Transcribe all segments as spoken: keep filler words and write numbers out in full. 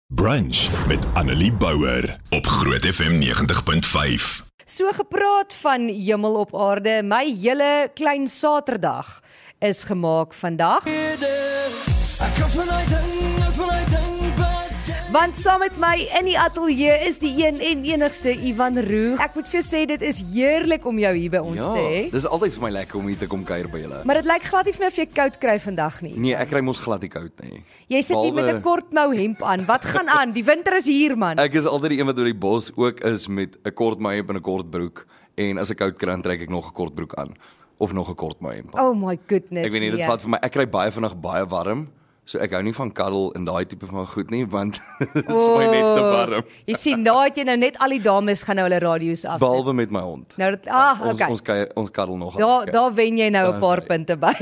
Brunch met Annelie Bouwer op Groot F M negentig punt vyf. So gepraat van hemel op aarde, my hele klein Saterdag is gemaak vandag. Want saam met my in die ateljee is die een en enigste Ivan Roux. Ek moet vir jou sê, dit is heerlik om jou hier by ons ja, te hê. Dis altyd vir my lekker om hier te kom kuier by julle. Maar dit lyk glad nie vir my of jy koud kry vandag nie. Nee, ek kry mos glad nie koud nie. Jy sit hier met 'n kort mou hemp aan. Wat gaan aan? Die winter is hier, man. Ek is altyd die een wat oor die bos ook is met 'n kort mou hemp en 'n kort broek. En as ek koud kry, dan trek ek nog 'n kort broek aan of nog 'n kort mou hemp aan. Oh my goodness. Ek weet nie, dit nee. vat vir my. Ek kry baie vinnig baie warm. So ek hou nie van cuddle en daai tipe van goed nie, want dit is oh, my net te warm. Jy sien, nou het jy nou net al die dames gaan nou hulle radio's afsit. Behalwe met my hond. Nou dat, ah, ons, okay. ons, ons, ons cuddle nog. Daar daar wen jy nou 'n paar punte by.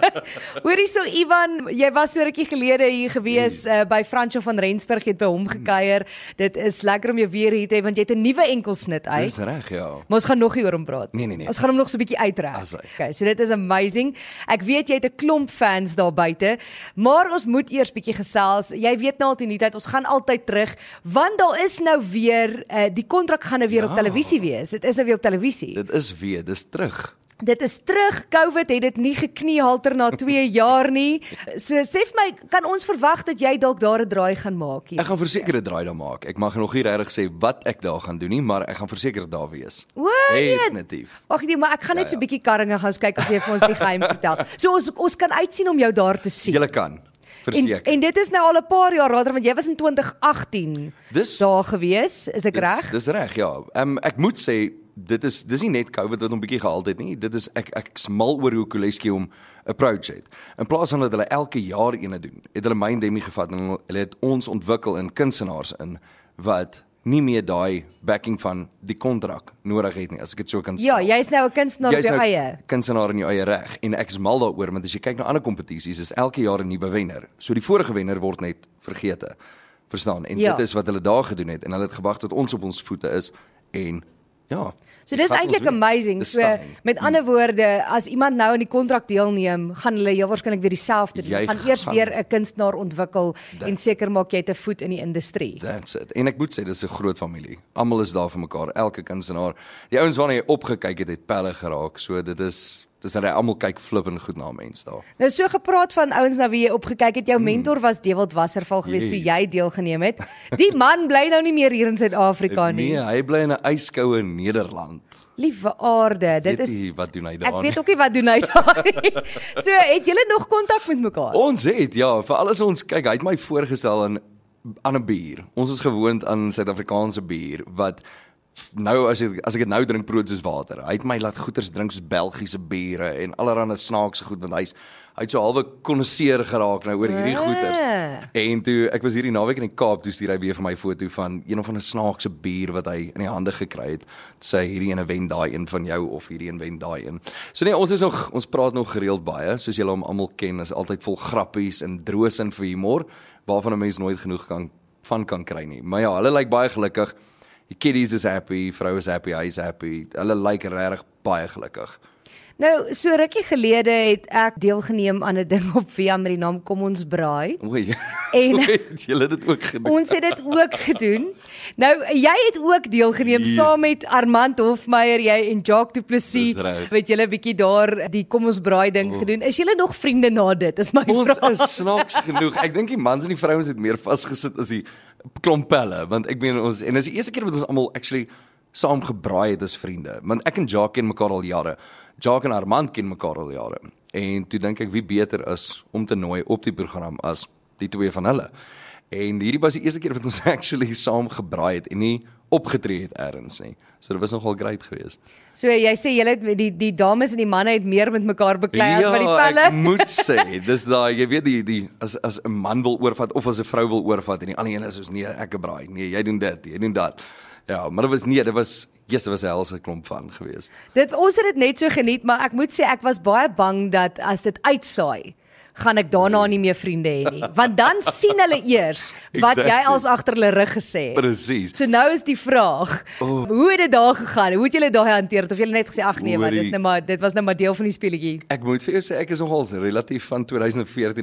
Hoorie so Ivan, jy was so rukkie gelede hier gewees yes. uh, by Fransjo van Rensburg, jy het by hom gekuier. Dit is lekker om jou weer hier te hê want jy het 'n nuwe enkelsnit uit. Dis reg, ja. Maar ons gaan nog nie oor hom praat. Nee nee nee. Ons gaan hom nog so 'n bietjie uitrek. Okay, so dit is amazing. Ek weet jy het 'n klomp fans daar buite, maar ons moet eers bietjie gesels. Jy weet nou al in die tyd, ons gaan altyd terug, want daar is nou weer, uh, die kontrak gaan nou weer ja. op televisie wees. Dit is nou weer op televisie. Dit is weer, dis terug. Dit is terug, COVID het dit nie gekniehalter na twee jaar nie. So sê vir my, kan ons verwag dat jy dalk daar 'n draai gaan maak hier? Ek gaan verseker 'n draai daar maak. Ek mag nog nie regtig sê wat ek daar gaan doen nie, maar ek gaan verseker daar wees. O, definitief. Wag nee, maar ek gaan net ja, so 'n ja. bietjie karringe gaan kyk of jy vir ons die geheim vertel. So ons ons kan uitsien om jou daar te sien. Julle kan. En, en dit is nou al 'n paar jaar later, want jy was in twintig agttien dis, daar gewees, is ek reg? Dis reg, ja. Um, ek moet sê, dit is dis nie net COVID wat hom bietjie gehaal het nie. Dit is ek ek's mal oor hoe Koleski hom approach het. In plaas van dat hulle elke jaar eene doen, het hulle Mindemi gevat en hulle het ons ontwikkel in kunstenaars in wat nie meer daai backing van die kontrak nodig het nie, as ek dit so kan sê. Ja, jy's nou 'n kunstenaar op jou nou eie. Kunstenaar in jou eie reg en ek is mal daaroor want as jy kyk na ander kompetisies is elke jaar 'n nuwe wenner. So die vorige wenner word net vergete. Verstaan? En ja. dit is wat hulle daar gedoen het en hulle het gewag tot ons op ons voete is en ja. So dis eintlik amazing. So met ander woorde, as iemand nou in die kontrak deelneem, gaan hulle heel waarskynlik weer dieselfde doen. Jy gaan eers gaan weer 'n kunstenaar ontwikkel that, en seker maak jy het 'n voet in die industrie. That's it. En ek moet sê dis 'n groot familie. Almal is daar vir mekaar, elke kunstenaar. Die ouens waarna jy opgekyk het, het pelle geraak. So dit is dis dat hy almal kyk flippend goed na mense daar. Nou so gepraat van ouens na wie jy opgekyk het, jou mentor was Dewald Wasserval geweest yes. toe jy deelgeneem het. Die man bly nou nie meer hier in Suid-Afrika nie. Nee, hy bly in 'n yskoue Nederland. Liewe aarde, dit weet is wat doen hy daar? Ek weet ook nie wat doen hy daar nie. So het julle nog kontak met mekaar? Ons het ja, vir alles ons kyk, hy het my voorgestel aan aan 'n bier. Ons is gewoond aan Suid-Afrikaanse bier wat nou as ek as ek dit nou drink proe soos water. Hy het my laat goeters drink soos Belgiese biere en allerlei snaakse goed want hy's hy het so halwe konnoisseur geraak nou oor hierdie ah. goeters. En toe ek was hierdie naweek in die Kaap, toe stuur hy weer vir my foto van een of ander snaakse bier wat hy in die hande gekry het. Sê hierdie ene wen daai een van jou of hierdie een wen daai een. So nee, ons is nog ons praat nog gereeld baie, soos julle hom almal ken, is altyd vol grappies en droosin vir humor waarvan 'n mens nooit genoeg kan van kan kry nie. Maar ja, hulle lyk baie gelukkig. Die kiddies is happy, vrou is happy, hy is happy. Hulle lyk regtig baie gelukkig. Nou, so rukkie gelede het ek deelgeneem aan 'n ding op Via met die naam Kom ons braai. Oei. En het julle dit ook gedoen? Ons het dit ook gedoen. Nou, jy het ook deelgeneem yeah. saam met Armand Hofmeyer, jy en Jacques Du Plessis. Weet julle 'n bietjie daar die Kom ons braai ding oh. gedoen. Is julle nog vriende na dit? Is my ons vraag. Ons is snaaks genoeg. Ek dink die mans en die vrouens het meer vasgesit as die klomp pelle, want ek meen ons en dis die eerste keer wat ons almal actually saam gebraai het as vriende. Want ek en Jacques ken mekaar al jare. Jacques en Armand ken mekaar al jare. En toe dink ek wie beter is om te nooi op die program as die twee van hulle. En hierdie was die eerste keer wat ons actually saam gebraai het en nie opgetree het ergens nie. So dit was nogal great geweest. So jy sê julle die die dames en die manne het meer met mekaar beklei ja, as wat die pelle. Ja, ek moet sê, dis daai jy weet die die as as 'n man wil oorvat of as 'n vrou wil oorvat en die ander een is soos nee, ek braai. Nee, jy doen dit, jy doen dat. Ja, maar dit was nee, dit was yes, dit was 'n helse klomp van geweest. Dit ons het dit net so geniet, maar ek moet sê ek was baie bang dat as dit uitsaai gaan ek daarna nie meer vriende hê nie. Want dan sien hulle eers wat exactly. jy als agter hulle rug gesê het. Presies. So nou is die vraag, oh. hoe het dit daar gegaan? Hoe het julle daai hanteer? Of julle net gesê ag nee, maar dis nou maar dit was nou maar deel van die speletjie. Ek moet vir jou sê ek is nogal relatief van twintig veertien af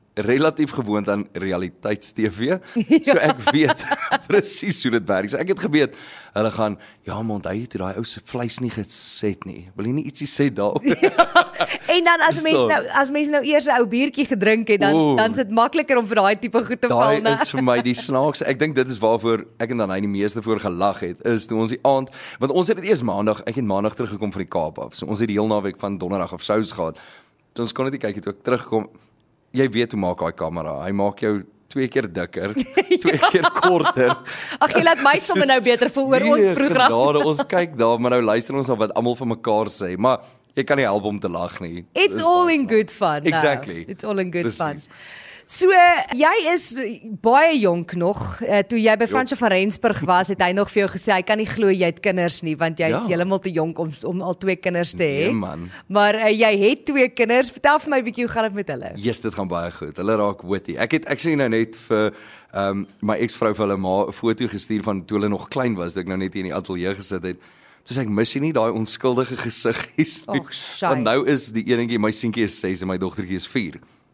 relatief gewoond aan realiteits-T V, so ek weet presies hoe dit werk. So ek het geweet, hulle gaan, ja, maar onthou jy toe daai ou se vleis nie geset nie. Wil jy nie ietsie sê daaroor? En dan as mense nou as mense nou eers 'n ou biertjie gedrink het, dan Oeh. dan is dit makliker om vir daai tipe goed te val, Daai né? is vir my die snaakse. Ek dink dit is waarvoor ek en dan hy die meeste voor gelag het, is toe ons die aand, want ons het dit eers maandag, ek het maandag teruggekom van die Kaap af. So ons het die heel naweek van donderdag af sous gehad. Toe ons kon net kyk, toe ek terugkom, jy weet hoe maak daai kamera. Hy maak jou twee keer dikker, twee keer korter. Ag, jy laat my sommer nou beter voel oor ons program. Genade, ons kyk daar, maar nou luister ons na wat almal vir mekaar sê, maar jy kan nie help om te lag nie. It's Dis all baie in snaaks. good fun. Exactly. Nou. It's all in good Precies. fun. So, jy is baie jonk nog. Uh, toe jy by Fransjo van Rensburg was, het hy nog vir jou gesê, hy kan nie glo jy het kinders nie, want jy is Ja. heeltemal te jonk om, om al twee kinders te hê. Nee, man. Maar uh, jy het twee kinders. Vertel vir my 'n bietjie, hoe gaan dit met hulle? Yes, dit gaan baie goed. Hulle raak witty. Ek het ek sê nou net vir um, my ex-vrou vir hulle ma 'n foto gestuur van toe hulle nog klein was, dat ek nou net hier in die ateljee gesit het. Toe sê ek, mis jy nie daai onskuldige gesiggies nie? Ag, shy. Want nou is die enetjie, my seentjie is ses en my dogtertjie is vier.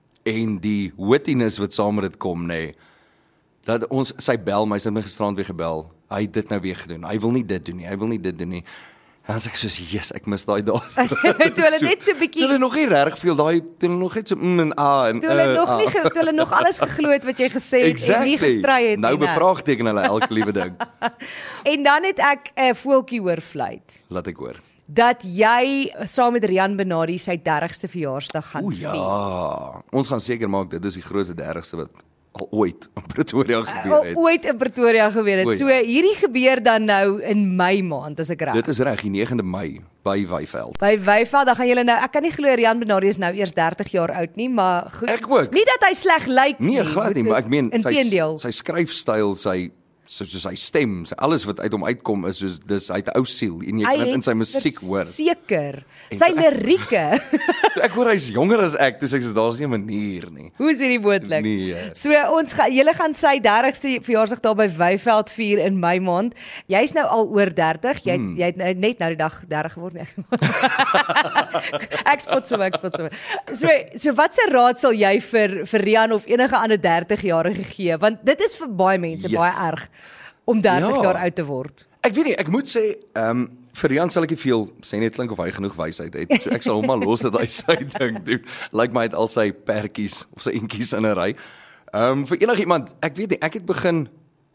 En die wittiness wat saam met dit kom, nê. Nee, dat ons sy bel my, sy het my gisterand weer gebel. Hy het dit nou weer gedoen. Hy wil nie dit doen nie. Hy wil nie dit doen nie. En dan sê ek soos, yes, ek mis daai dae. Toe hulle net so bietjie- Toe hulle nog nie reg veel daai, toe hulle nog net so mm en ah en Toe hulle uh, nog ah. nie, ge- toe hulle nog alles geglo het wat jy gesê het Exactly. en nie gestry het Nou nie, né? bevraagteken hulle elke liewe ding. En dan het ek 'n uh, voeltjie hoor fluit Laat ek hoor. dat jy saam met Rian Benardi sy dertigste verjaarsdag gaan O vier. ja, ons gaan seker maak dit is die grootste dertigste wat al ooit in Pretoria gebeur Al het. ooit in Pretoria gebeur het. O, ja. So hierdie gebeur dan nou in Mei maand, as ek reg. Dit is reg, die negende Mei by Wyveld. By Wyveld, dan gaan julle nou, ek kan nie glo Rian Benardi is nou eers dertig jaar oud nie, maar goed. Ek ook. Nie dat hy sleg lyk nie. Nee, glad nie, maar ek meen sy inteendeel. sy skryfstyl, sy so soos sy stem, sy alles wat uit hom uitkom is soos dis uit 'n ou siel en jy kan dit in sy musiek hoor. Seker. En Sy toe ek- lirieke. Toe ek hoor hy's jonger as ek, dis ek sê daar's nie 'n manier nie. Hoe is hierdie moontlik? Nee. So ons gaan julle gaan sy dertigste verjaarsdag daar by Wyveld vier in Mei maand. Jy's nou al oor dertig. Jy het, Hmm. jy het nou net nou die dag dertig geword nie. Ek spot so, ek spot so. So so wat se raad sal jy vir vir Rian of enige ander dertig-jarige gee? Want dit is vir baie mense Yes. baie erg om dertig Ja. jaar oud te word. Ek weet nie, ek moet sê, ehm um, vir Jan sal ek nie veel sê net klink of hy genoeg wysheid het. So ek sal hom maar los dat hy sy ding doen. Lyk my hy het al sy pertjies of sy entjies in 'n ry. Ehm um, vir enigiemand, ek weet nie, ek het begin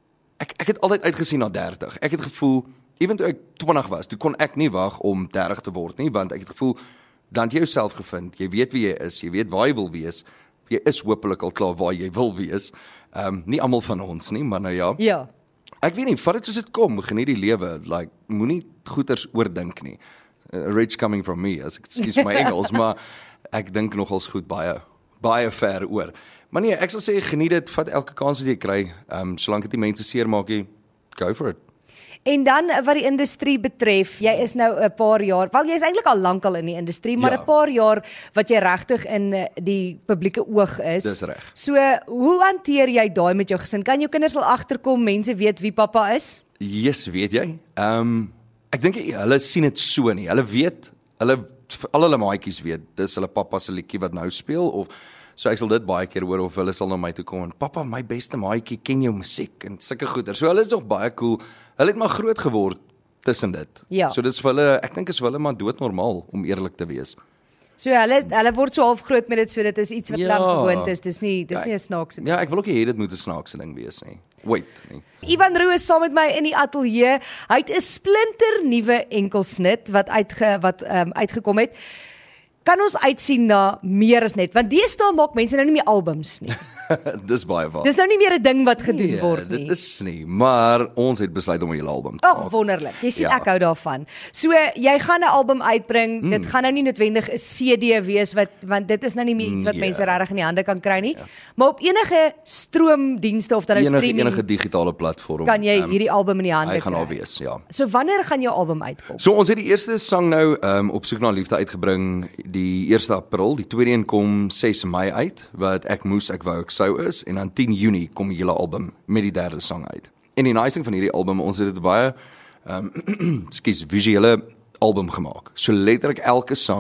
ek ek het altyd uitgesien na dertig. Ek het gevoel ewen toe ek twintig was, toe kon ek nie wag om dertig te word nie, want ek het gevoel dan het jy jouself gevind. Jy weet wie jy is, jy weet waar jy wil wees. Jy is hopelik al klaar waar jy wil wees. Ehm um, nie almal van ons nie, maar nou ja. Ja. Ek weet nie, vat dit soos dit kom, geniet die lewe, like moenie goeters oordink nie. Uh, rich coming from me, as ek skuis my Engels, maar ek dink nogals goed baie baie ver oor. Maar nee, ek sal sê geniet dit, vat elke kans wat jy kry. Ehm um, solank dit nie mense seermaak nie, go for it. En dan wat die industrie betref, jy is nou 'n paar jaar, wel jy is eintlik al lankal in die industrie, maar 'n Ja. paar jaar wat jy regtig in eh, die publieke oog is. Dis reg. So, hoe hanteer jy daai met jou gesin? Kan jou kinders wel agterkom, mense weet wie pappa is? Yes, weet jy? Ehm um, ek dink nie, hulle sien dit so nie. Hulle weet, hulle al hulle maatjies weet, dis hulle pappa se liedjie wat nou speel of so ek sal dit baie keer hoor of hulle sal na my toe kom en pappa, my beste maatjie ken jou musiek en sulke goeie. So hulle is nog baie cool. Hulle het maar groot geword tussen dit. Ja. So dis vir hulle, ek dink is vir hulle maar doodnormaal om eerlik te wees. So hulle hulle word so half groot met dit, so dit is iets wat Ja. dan gewoond is. Dis nie dis Ja, nie 'n snaakse ding. Ja, ek wil ook nie hê dit moet 'n snaakse ding wees nie. Wait, nee. Ivan Roux is saam met my in die ateljee. Hy het 'n splinter nuwe enkelsnit wat uitge wat um, uitgekom het. Kan ons uitsien na meer as net, want deesdae maak mense nou nie meer albums nie. Dis baie waar. Dis nou nie meer 'n ding wat gedoen Nee, word nie. dit is nie, maar ons het besluit om 'n hele album te Ag, maak. wonderlik. Jy sien Ja. ek hou daarvan. So jy gaan 'n album uitbring. Mm. Dit gaan nou nie noodwendig 'n C D wees wat want dit is nou nie meer iets wat Nee. mense regtig in die hande kan kry nie. Ja. Maar op enige stroomdienste of dan nou Enige streaming enige digitale platform kan jy ehm, hierdie album in die hande hy kry. gaan al wees, ja. So wanneer gaan jou album uitkom? So ons het die eerste sang nou um, op soek na liefde uitgebring die eerste April, die tweede een kom ses Mei uit wat ek moes ek wou ek sou is en dan tien Junie kom die hele album met die derde sang uit. En die nice ding van hierdie album, ons het dit baie ehm um, skus visuele album gemaak. So letterlik elke sang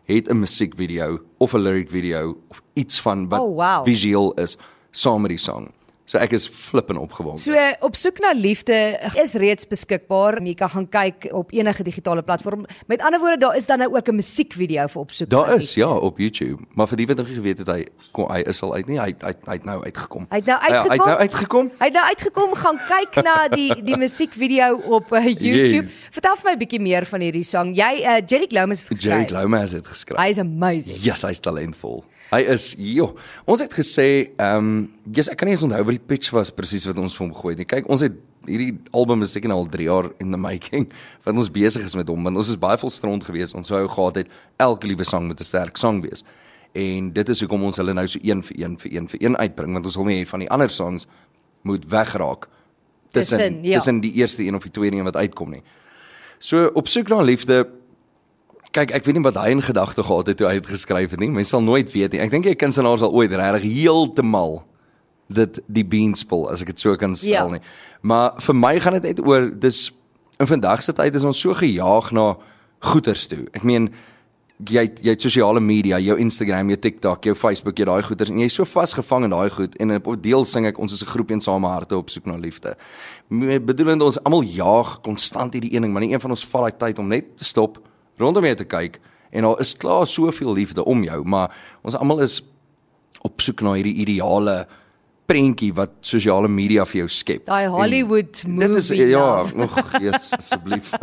het 'n musiekvideo of 'n lyric video of iets van wat Oh, wow. visueel is saam met die song. So ek is flippend opgewonde. So op soek na liefde is reeds beskikbaar. Jy kan gaan kyk op enige digitale platform. Met ander woorde, daar is dan nou ook 'n musiekvideo vir op soek na Daar liefde. is, ja, op YouTube. Maar vir die wat nog nie geweet het, hy, kom, hy is al uit nie, hy, hy, hy het nou uitgekom. Hy het nou Hy, hy het uitgekom. nou uitgekom. Hy het nou uitgekom, gaan kyk na die die musiekvideo op uh, YouTube. Yes. Vertel vir my 'n bietjie meer van hierdie sang. Jy uh, Jerry Lomas het geskryf. Jerry Lomas het geskryf. Hy is amazing. Yes, hy's talentvol. Hy is, joh, ons het gesê, ehm, um, yes, ek kan nie eens onthou wat die pitch was presies wat ons vir hom gegooi het nie. Kyk, ons het hierdie album is seker nou al drie jaar in the making, wat ons besig is met hom, want ons is baie volstrond geweest, ons wou gehad het, elke liewe sang moet 'n sterk sang wees. En dit is hoekom ons hulle nou so een vir een vir een vir een uitbring, want ons wil nie hê van die ander songs moet wegraak tussen, Tussen, ja. tussen die eerste een of die tweede een wat uitkom nie. So, op soek na liefde, kyk, ek weet nie wat hy in gedagte gehad het toe hy het geskryf het nie, mens sal nooit weet nie. Ek dink 'n kunstenaar sal ooit regtig heeltemal dit die beanspel, as ek dit so kan stel Ja. nie. Maar vir my gaan dit net oor, dis in vandag se tyd is ons so gejaag na goeders toe. Ek meen, jy het, jy het sosiale media, jou Instagram, jou TikTok, jou Facebook, jy daai goeders en jy is so vasgevang in daai goed en op 'n deel sing ek ons is 'n groep eensame harte op soek na liefde. Bedoelend ons almal jaag konstant hierdie een ding, maar nie een van ons vat daai tyd om net te stop, rondom jou te kyk en daar is klaar soveel liefde om jou, maar ons almal is op soek na hierdie ideale prentjie wat sosiale media vir jou skep. Daai Hollywood En dit is movie ja, nou. nog yes, asseblief.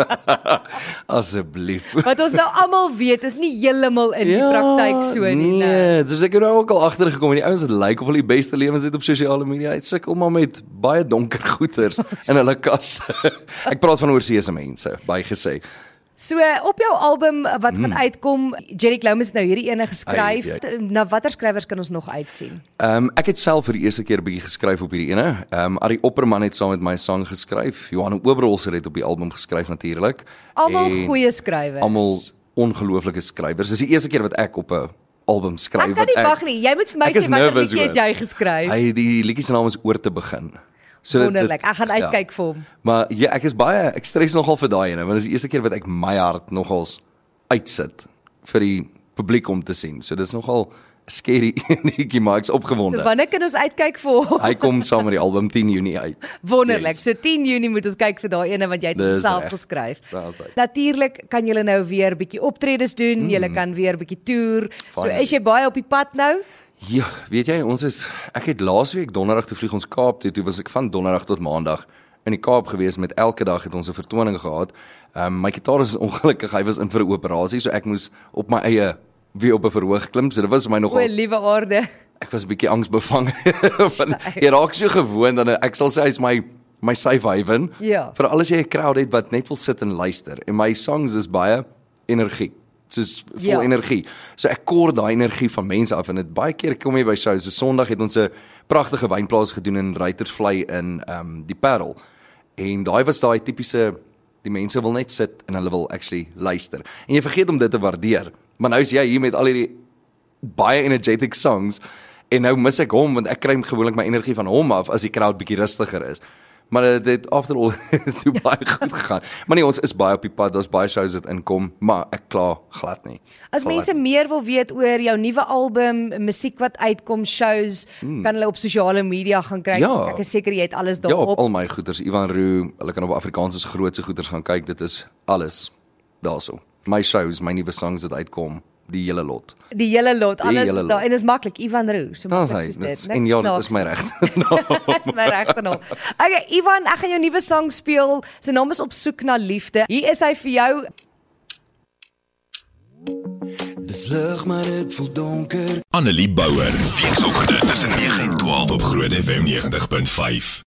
Asseblief. Wat ons nou almal weet, is nie heeltemal in die praktyk so nie. Nee, Nee. soos ek het nou ook al agtergekom en die ouens het lyk of hulle die beste lewens het op sosiale media. Hy sukkel maar met baie donker goeters in hulle kaste. Ek praat van oorseese mense, baie gesê. So op jou album wat gaan uitkom, Jerry Lomas het nou hierdie ene geskryf. Ai, Na watter skrywers kan ons nog uitsien? Ehm um, ek het self vir die eerste keer 'n bietjie geskryf op hierdie ene. Ehm um, Arie Opperman het saam met my sang geskryf. Johan Oberholzer het op die album geskryf natuurlik. Almal En goeie skrywers. Almal ongelooflike skrywers. Dis die eerste keer wat ek op 'n album skryf. Ek kan nie wag nie. Jy moet vir my ek is sê watter nervous liedjie het oor. jy geskryf? Hy die liedjie se naam is Oor te begin. So dit- Wonderlik. dit- Ek gaan uitkyk vir hom. Maar ja, ek is baie ek stres nogal vir daai ene, want dit is die eerste keer wat ek my hart nogals uitsit vir die publiek om te sien. So dis nogal 'n scary netjie, maar ek's So opgewonde. wanneer kan ons uitkyk vir hom? Hy kom saam met die album tien Junie uit. Wonderlik. Yes. So tien Junie moet ons kyk vir daai ene wat jy het Dis self reg. geskryf. Daar is hy. Natuurlik kan julle nou weer bietjie optredes doen, mm. julle kan weer bietjie toer. So Finally. is jy baie op die pad nou? Ja, weet jy, ons is ek het laasweek donderdag toe vlieg ons Kaap toe, toe was ek van donderdag tot maandag in die Kaap gewees met elke dag het ons 'n vertoning gehad. Ehm um, my gitaris is ongelukkig, hy was in vir 'n operasie, so ek moes op my eie weer op 'n verhoog klim. So dit was vir my O, nogal liewe aarde. ek was 'n bietjie angsbevange. Want jy raak so gewoond dan ek sal sê hy's my my safe haven. Ja. Vir alles jy 'n crowd het wat net wil sit en luister. En my songs is baie energie. Soos vol Ja. energie. So ek kor daai energie van mense af en dit baie keer kom jy by shows. So Sondag het ons 'n pragtige wynplaas gedoen in Ruitersvlei in ehm um, die Parel. En daai was daai tipiese die mense wil net sit en hulle wil actually luister. En jy vergeet om dit te waardeer. Maar nou is jy hier met al hierdie baie energetic songs en nou mis ek hom want ek kry gewoonlik my energie van hom af as die crowd bietjie rustiger is. Maar dit het after all toe baie goed gegaan. Maar nee, ons is baie op die pad, daar's baie shows wat inkom, maar ek kla glad nie. As Glad mense meer wil weet oor jou nuwe album, musiek wat uitkom, shows, hmm. kan hulle op sosiale media gaan kyk. Ja. Ek is seker jy het alles Ja, daarop. op al my goeders, Ivan Roo, hulle kan op Afrikaanse grootse goeders gaan kyk, dit is alles daarso. My shows, my nuwe songs wat uitkom, die hele lot. Die hele lot, alles hele is daar lot. en is maklik, Ivan Roo, so Daar's maklik hy. soos Dit dit. is- En ja, dit is my reg. Dit is my regte naam. Okay, Ivan, ek gaan jou nuwe sang speel. Sy naam is Op soek na liefde. Hier is hy vir jou. Dis lig maar dit voel donker. Annelie Bouwer, weekoggende tussen nege en twaalf op Groot F M ninety punt vyf.